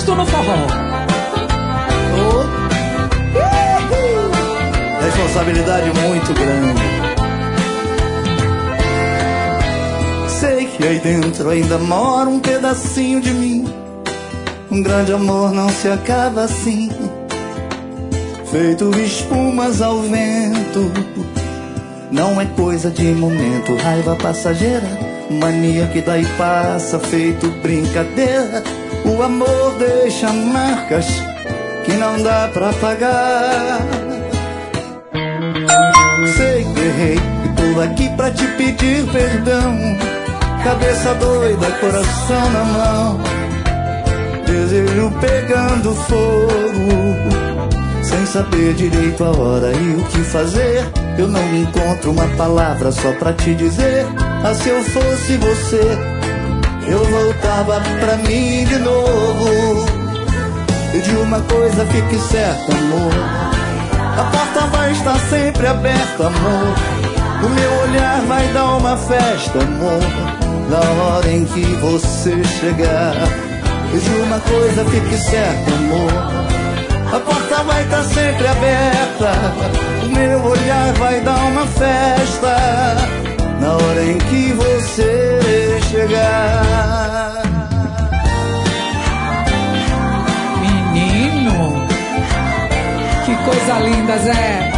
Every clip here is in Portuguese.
gosto no forró. Responsabilidade muito grande. Sei que aí dentro ainda mora um pedacinho de mim. Um grande amor não se acaba assim, feito espumas ao vento. Não é coisa de momento, raiva passageira, mania que dá e passa, feito brincadeira. O amor deixa marcas que não dá pra pagar. Sei que errei e tô aqui pra te pedir perdão. Cabeça doida, coração na mão, desejo pegando fogo, sem saber direito a hora e o que fazer. Eu não encontro uma palavra só pra te dizer. Ah, se eu fosse você, eu voltava pra mim de novo. E de uma coisa fique certa, amor, a porta vai estar sempre aberta, amor. O meu olhar vai dar uma festa, amor, na hora em que você chegar. E de uma coisa fique certa, amor, a porta vai estar sempre aberta. O meu olhar vai dar uma festa na hora em que você chegar. Menino, que coisa linda, Zé.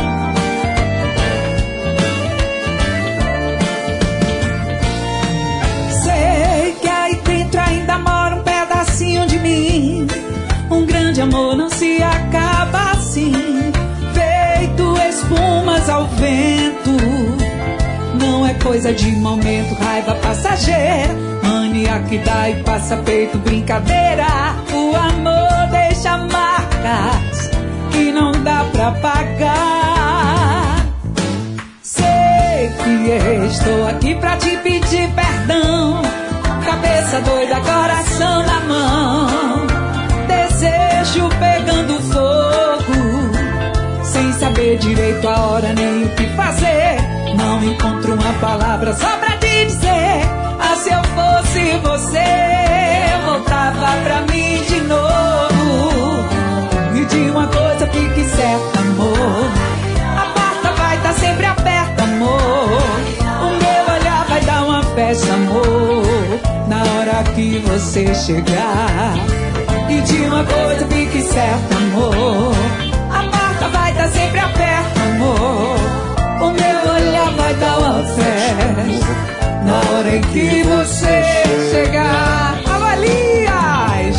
Sei que aí dentro ainda mora um pedacinho de mim. Um grande amor não se acaba assim, feito espumas ao vento. Não é coisa de momento, raiva passageira, mania que dá e passa, feito brincadeira. O amor deixa marcas que não dá pra pagar. Sei que estou aqui pra te pedir perdão. Cabeça doida, coração na mão, desejo pegando fogo, sem saber direito a hora nem o que fazer. Não encontro uma palavra só pra te dizer. Ah, se eu fosse você, eu voltava pra mim de novo. E de uma coisa fique certa, amor, a porta vai estar sempre aberta, amor. O meu olhar vai dar uma festa, amor, na hora que você chegar. E de uma coisa fique certa, amor, a porta vai estar sempre aberta, amor. O meu olhar vai dar uma festa na hora em que você chegar. Alô, Elias!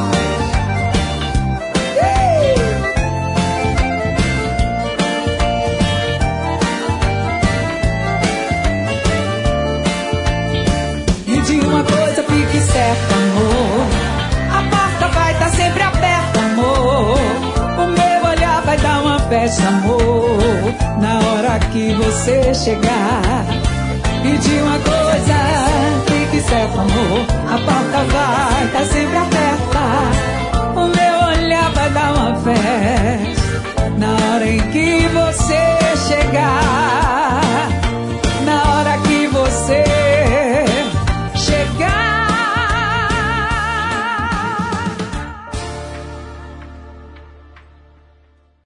E de uma coisa fique certa, amor, a porta vai estar sempre aberta, amor. O meu olhar vai dar uma festa, amor, na hora que você chegar. E de uma coisa fique certo, amor, a porta vai estar sempre aberta. O meu olhar vai dar uma festa na hora em que você